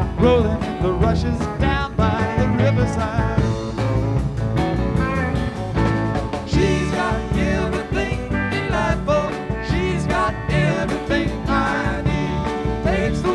rolling in the rushes down by the riverside. She's got everything delightful. She's got everything I need. Takes the